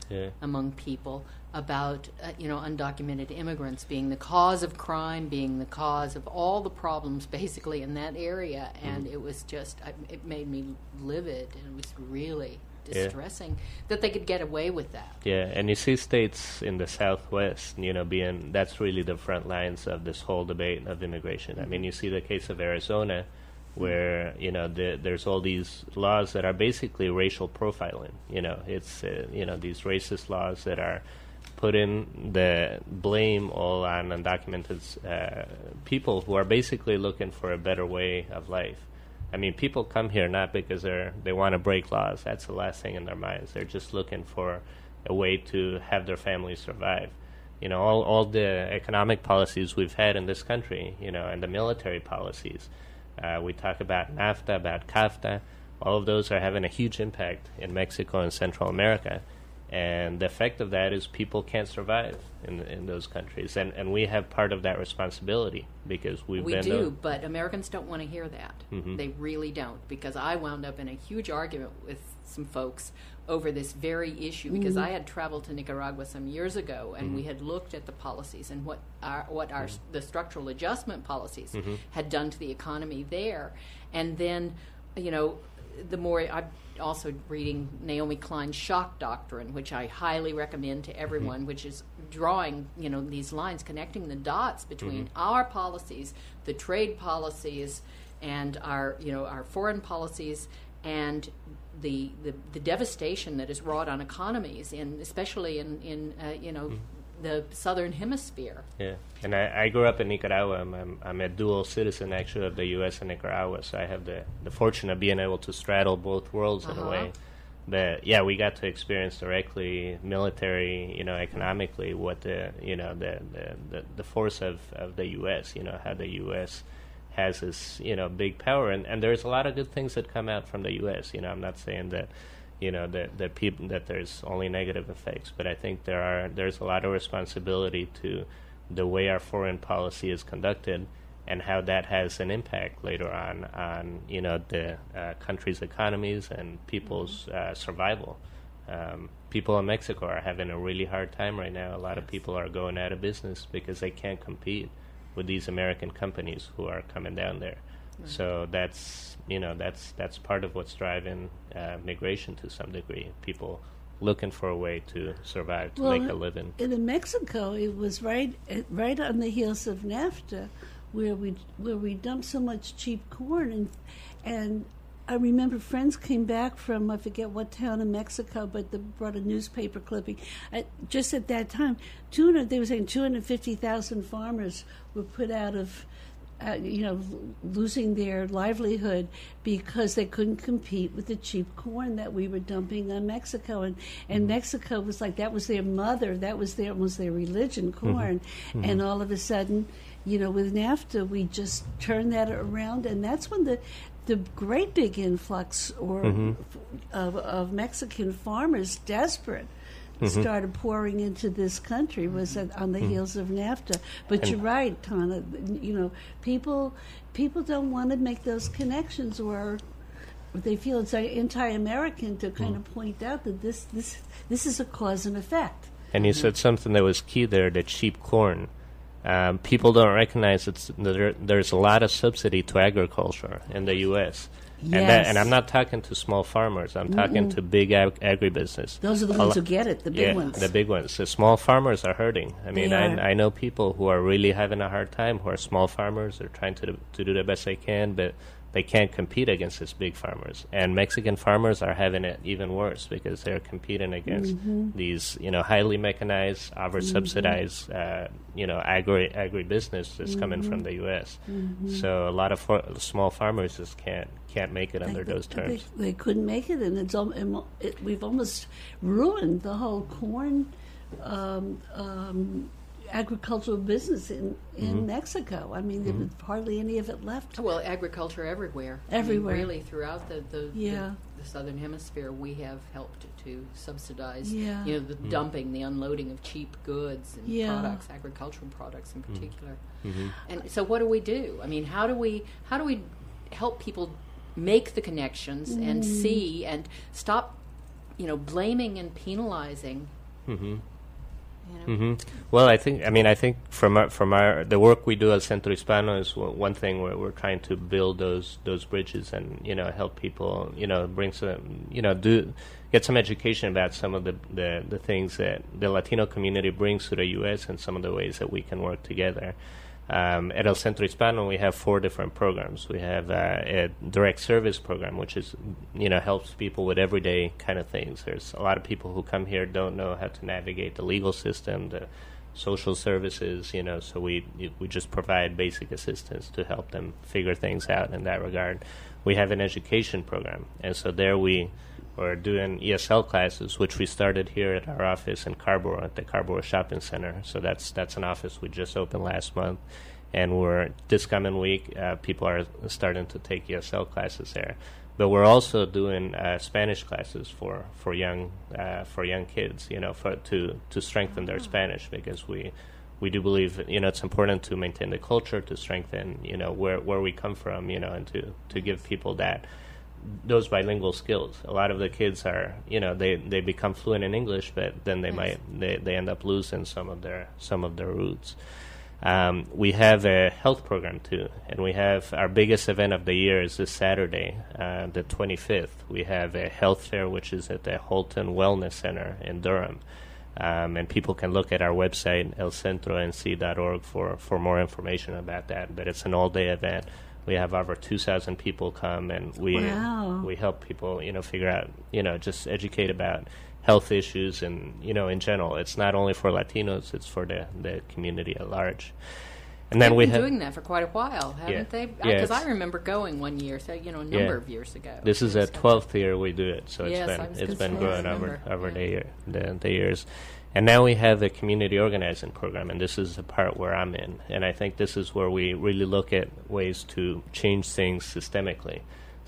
Yeah. among people about uh, you know undocumented immigrants being the cause of crime, being the cause of all the problems basically in that area, and Mm-hmm. it was just I, it made me livid, and it was really Yeah. distressing that they could get away with that. Yeah, and you see states in the Southwest, you know, being that's really the front lines of this whole debate of immigration. I mean, you see the case of Arizona, where you know the, there's all these laws that are basically racial profiling. You know, it's uh, you know these racist laws that are putting the blame all on undocumented uh, people who are basically looking for a better way of life. I mean, people come here not because they're they want to break laws. That's the last thing in their minds. They're just looking for a way to have their families survive. You know, all all the economic policies we've had in this country, you know, and the military policies. Uh, we talk about NAFTA, about CAFTA. All of those are having a huge impact in Mexico and Central America. And the effect of that is people can't survive in in those countries. And and we have part of that responsibility because we've We been... do, the- but Americans don't want to hear that. Mhm. They really don't, because I wound up in a huge argument with some folks over this very issue, because I had traveled to Nicaragua some years ago, and we had looked at the policies and what our, what our the structural adjustment policies had done to the economy there. And then, you know, the more I'm also reading Naomi Klein's shock doctrine, which I highly recommend to everyone, which is drawing, you know, these lines, connecting the dots between our policies, the trade policies, and our, you know, our foreign policies, and the the, the devastation that is wrought on economies, in especially in in uh, you know the southern hemisphere. Yeah, and I, I grew up in Nicaragua. I'm, I'm, I'm a dual citizen, actually, of the U S and Nicaragua, so I have the, the fortune of being able to straddle both worlds in a Uh-huh. way. But yeah, we got to experience directly, military, you know, economically, what the you know the the, the, the force of, of the U S. You know, how the U S has this you know big power, and, and there's a lot of good things that come out from the U S. You know, I'm not saying that. You know that that people that there's only negative effects, but I think there are there's a lot of responsibility to the way our foreign policy is conducted, and how that has an impact later on on you know the uh, country's economies and people's uh, survival. Um, people in Mexico are having a really hard time right now. A lot of people are going out of business because they can't compete with these American companies who are coming down there. So that's you know that's that's part of what's driving uh, migration to some degree. People looking for a way to survive, to Well, make a living. And in Mexico, it was right right on the heels of NAFTA, where we where we dumped so much cheap corn, and and I remember friends came back from I forget what town in Mexico, but they brought a newspaper clipping. I, just at that time, two hundred they were saying two hundred fifty thousand farmers were put out of. Uh, you know, losing their livelihood because they couldn't compete with the cheap corn that we were dumping on Mexico, and and Mexico was like that was their mother, that was their was their religion, corn, Mm-hmm. and all of a sudden, you know, with NAFTA, we just turned that around, and that's when the the great big influx or Mm-hmm. of of Mexican farmers desperate. Started pouring into this country was at, on the heels of NAFTA. But And- you're right, Tana. You know, people people don't want to make those connections, or they feel it's anti-American to kind of point out that this this this is a cause and effect. And you said something that was key there: the cheap corn. Um, people don't recognize it's there, there's a lot of subsidy to agriculture in the U S And, that, Yes. and I'm not talking to small farmers. I'm talking to big ag- agribusiness. Those are the A ones lo- who get it, the big yeah, ones. the big ones. The small farmers are hurting. I mean, They are. I, I know people who are really having a hard time, who are small farmers. They're trying to do, to do the best they can, but they can't compete against these big farmers. And Mexican farmers are having it even worse because they're competing against Mm-hmm. these, you know, highly mechanized, over-subsidized, uh, you know, agri agribusiness that's coming Mm-hmm. from the U S. So a lot of for- small farmers just can't can't make it under They- those they- terms. They, couldn't make it, and it's al- emo- it, we've almost ruined the whole corn um, um, agricultural business in, in Mm-hmm. Mexico. I mean, there was hardly any of it left. Well, agriculture everywhere. Everywhere. I mean, really, throughout the the, Yeah. the the southern hemisphere, we have helped to subsidize, Yeah. you know, the dumping, the unloading of cheap goods and Yeah. products, agricultural products in particular. Mm-hmm. And so, what do we do? I mean, how do we how do we help people make the connections and see and stop, you know, blaming and penalizing Mm-hmm. You know? Mm-hmm. Well, I think, I mean, I think from our, from our, the work we do at Centro Hispano is w- one thing where we're trying to build those, those bridges and, you know, help people, you know, bring some, you know, do, get some education about some of the, the, the things that the Latino community brings to the U S and some of the ways that we can work together. Um, at El Centro Hispano, we have four different programs. We have uh, a direct service program, which is, you know, helps people with everyday kind of things. There's a lot of people who come here don't know how to navigate the legal system, the social services, you know, so we we just provide basic assistance to help them figure things out in that regard. We have an education program, and so there we are doing E S L classes, which we started here at our office in Carborough, at the Carborough Shopping Center. So that's that's an office we just opened last month, and we're this coming week, uh, people are starting to take E S L classes there. But we're also doing uh, Spanish classes for for young uh, for young kids, you know, for to to strengthen their Spanish, because we we do believe, you know, it's important to maintain the culture, to strengthen, you know, where where we come from, you know, and to to give people that those bilingual skills. A lot of the kids are, you know, they, they become fluent in English, but then they Yes. might they, they end up losing some of their some of their roots. Um, we have a health program too, and we have our biggest event of the year is this Saturday, uh, the twenty-fifth. We have a health fair, which is at the Holton Wellness Center in Durham, um, and people can look at our website el centro n c dot org for for more information about that. But it's an all-day event. We have over two thousand people come, and we Wow. we help people, you know, figure out, you know, just educate about health issues and, you know, in general. It's not only for Latinos, it's for the, the community at large. And then They've we been have doing that for quite a while, haven't Yeah. they? Yeah, Because it's- I remember going one year, so you know, a number Yeah. of years ago. this is a So- twelfth year we do it, so Yes, it's I been was it's gonna been say, growing I over remember. over Yeah. the year the, the years. And now we have a community organizing program, and this is the part where I'm in. And I think this is where we really look at ways to change things systemically.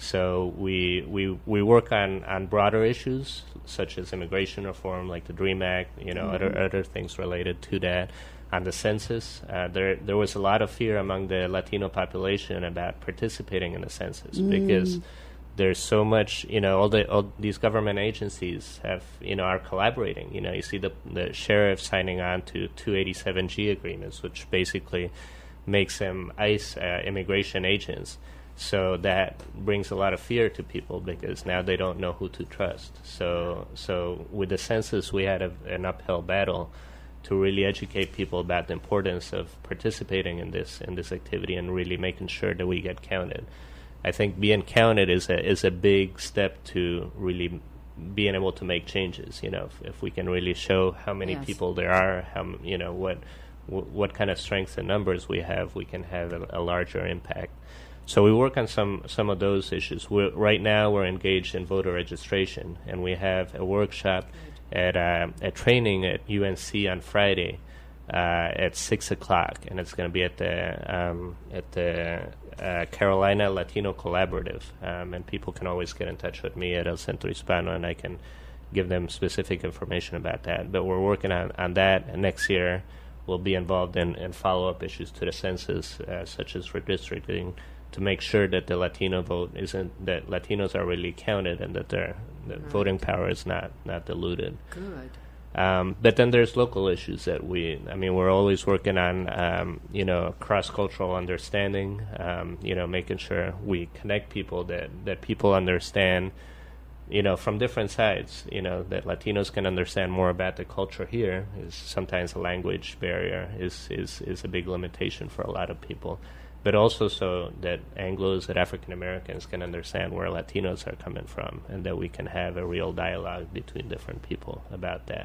So we we we work on, on broader issues such as immigration reform, like the DREAM Act, you know, other other things related to that. On the census, uh, there there was a lot of fear among the Latino population about participating in the census because there's so much, you know, all the all these government agencies have, you know, are collaborating. You know, you see the the sheriff signing on to two eighty-seven G agreements, which basically makes them ICE uh, immigration agents. So that brings a lot of fear to people because now they don't know who to trust. So so with the census, we had a, an uphill battle to really educate people about the importance of participating in this in this activity and really making sure that we get counted. I think being counted is a is a big step to really being able to make changes. You know, if, if we can really show how many Yes. people there are, how m- you know what w- what kind of strengths and numbers we have, we can have a, a larger impact. So we work on some some of those issues. We're, right now, we're engaged in voter registration, and we have a workshop at uh, a training at U N C on Friday uh, at six o'clock, and it's going to be at the um, at the uh, Carolina Latino Collaborative, um, and people can always get in touch with me at El Centro Hispano, and I can give them specific information about that. But we're working on, on that, and next year we'll be involved in, in follow-up issues to the census, uh, such as redistricting, to make sure that the Latino vote isn't, that Latinos are really counted and that their the Right. voting power is not, not diluted. Good. Um, but then there's local issues that we, I mean, we're always working on, um, you know, cross-cultural understanding, um, you know, making sure we connect people, that, that people understand, you know, from different sides, you know, that Latinos can understand more about the culture here. Is sometimes a language barrier is, is, is a big limitation for a lot of people. But also so that Anglos, that African Americans can understand where Latinos are coming from, and that we can have a real dialogue between different people about that.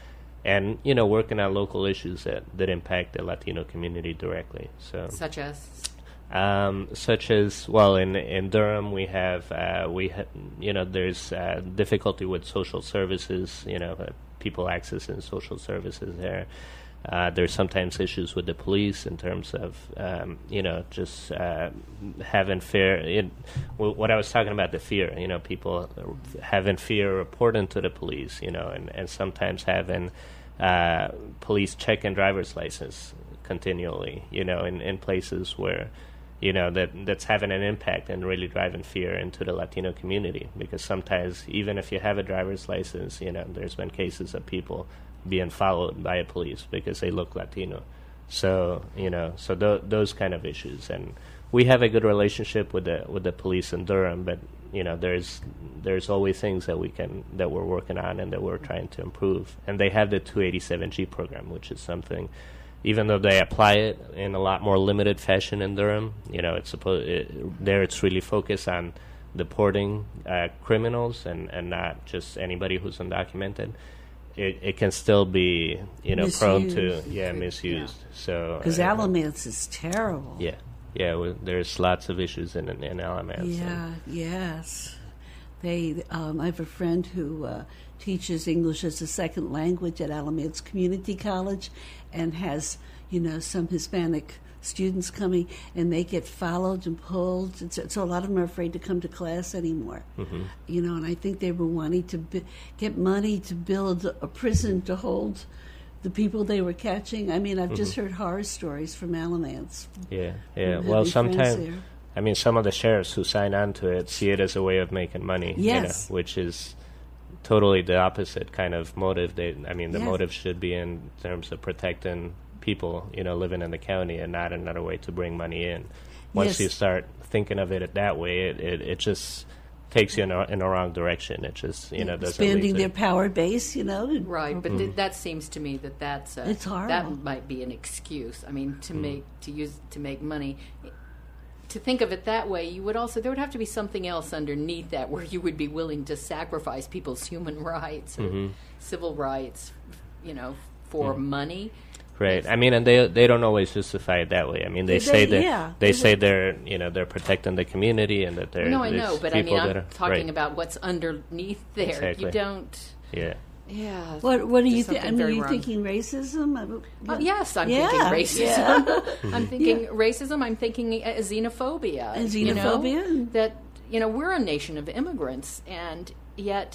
And, you know, working on local issues that, that impact the Latino community directly. So, Such as um, such as, well, in in Durham we have, uh, we ha- you know, there's uh, difficulty with social services, you know, uh, people accessing social services there. Uh, there's sometimes issues with the police in terms of, um, you know, just uh, having fear. It, w- what I was talking about, the fear, you know, people having fear reporting to the police, you know, and, and sometimes having uh, police checking driver's license continually, you know, in, in places where, you know, that that's having an impact and really driving fear into the Latino community. Because sometimes, even if you have a driver's license, you know, there's been cases of people being followed by a police because they look Latino. So you know, so th- those kind of issues, and we have a good relationship with the with the police in Durham, but you know, there's there's always things that we can that we're working on and that we're trying to improve. And they have the two eighty-seven G program, which is something, even though they apply it in a lot more limited fashion in Durham, you know, it's supposed it, there it's really focused on deporting uh, criminals and, and not just anybody who's undocumented. It it can still be, you know, prone to yeah misused. Yeah. So because uh, Alamance is terrible. Yeah, yeah. Well, there's lots of issues in in, in Alamance. Yeah. Yes. They. Um, I have a friend who uh, teaches English as a second language at Alamance Community College, and has you know some Hispanic students coming, and they get followed and pulled. And so, so a lot of them are afraid to come to class anymore. Mm-hmm. You know, and I think they were wanting to bi- get money to build a prison to hold the people they were catching. I mean, I've mm-hmm. just heard horror stories from Alamance. Yeah, yeah. Well, sometimes, I mean, some of the sheriffs who sign on to it see it as a way of making money. Yes. You know, which is totally the opposite kind of motive. They, I mean, the yes. motive should be in terms of protecting people, you know, living in the county, and not another way to bring money in. Once yes. you start thinking of it that way, it, it, it just takes you in a, in the wrong direction. It just, you know, doesn't expanding lead to their power base, you know. Right, but Mm-hmm. th- that seems to me that that's a, It's horrible. that might be an excuse. I mean, to Mm. make to use to make money. To think of it that way, you would also there would have to be something else underneath that where you would be willing to sacrifice people's human rights or Mm-hmm. civil rights, you know, for Mm. money. Right. I mean, and they they don't always justify it that way. I mean, they, They- say that yeah. they They- say they're you know they're protecting the community and that they're No, I there's know, but I people mean, that I'm are, talking right. about what's underneath there. Exactly. You don't. yeah. Yeah. What What are there's you? Th- I something mean, are very you wrong. thinking racism? I don't- Oh, yes, I'm Yeah, thinking racism. yeah. I'm thinking racism. I'm thinking uh, xenophobia. And you know, xenophobia? that you know we're a nation of immigrants, and yet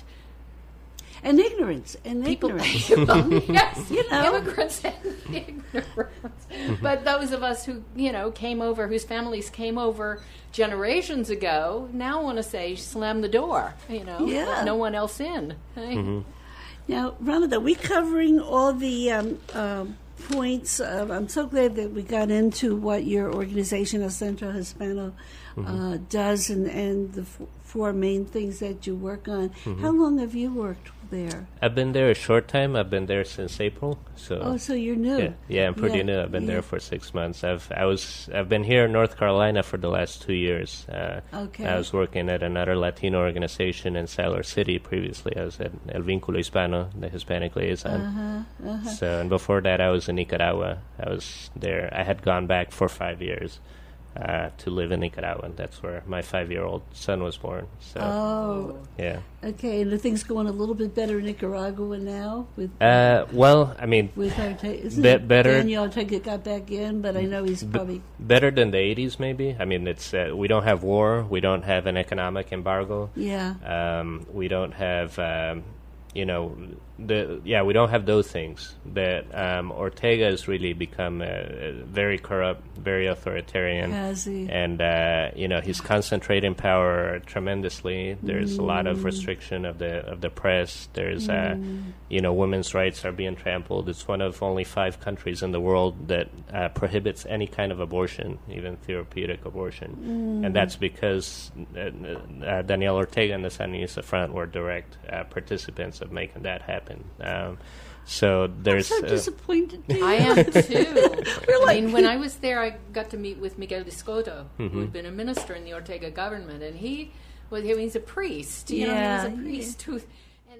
and ignorance and people. ignorance. yes, You know. immigrants and ignorance. But those of us who you know came over, whose families came over generations ago, now want to say slam the door. You know, Yeah. let no one else in. Mm-hmm. Now, Ronald, are we covering all the um, um, points? Uh, I'm so glad that we got into what your organization, El Centro Hispano, Mm-hmm. uh, does and, and the f- four main things that you work on. Mm-hmm. How long have you worked there? I've been there a short time. I've been there since April. So Oh, so you're new. yeah, yeah, I'm pretty Yeah, new. I've been yeah. there for six months. I've I was I've been here in North Carolina for the last two years. Uh, Okay. I was working at another Latino organization in Salar City previously. I was at El Vínculo Hispano, the Hispanic liaison. Uh-huh, uh-huh. So, and before that, I was in Nicaragua. I was there. I had gone back for five years uh, to live in Nicaragua. And that's where my five-year-old son was born. So, Oh, yeah. okay. And are things going a little bit better in Nicaragua now? With Uh, well, I mean, with Ortega? Isn't be- it better- Daniel Ortega got back in, but I know he's probably... better than the eighties, maybe. I mean, it's uh, we don't have war. We don't have an economic embargo. Yeah. Um, we don't have, um, you know, the yeah, we don't have those things. But um, Ortega has really become uh, very corrupt, very authoritarian, Has he? and uh, you know he's concentrating power tremendously. There's a lot of restriction of the of the press. There's uh, you know women's rights are being trampled. It's one of only five countries in the world that uh, prohibits any kind of abortion, even therapeutic abortion, and that's because uh, uh, Daniel Ortega and the Sandinista Front were direct uh, participants of making that happen. Um, so there's I'm so uh, disappointed. I am too. I like- mean, when I was there, I got to meet with Miguel Discoto, Mm-hmm. who had been a minister in the Ortega government, and he was. I mean, he's a priest. You know, Yeah, he was a priest who. And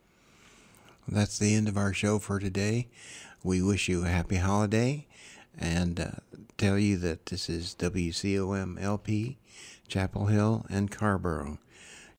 That's the end of our show for today. We wish you a happy holiday and uh, tell you that this is W C O M L P, Chapel Hill and Carborough.